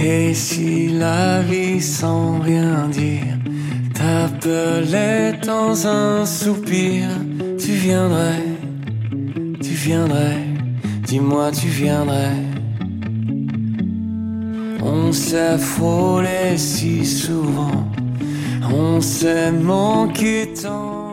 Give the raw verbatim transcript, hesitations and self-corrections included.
Et si la vie sans rien dire t'appelait dans un soupir, tu viendrais, tu viendrais, dis-moi tu viendrais. On s'est frôlé si souvent, on s'est manqué tant.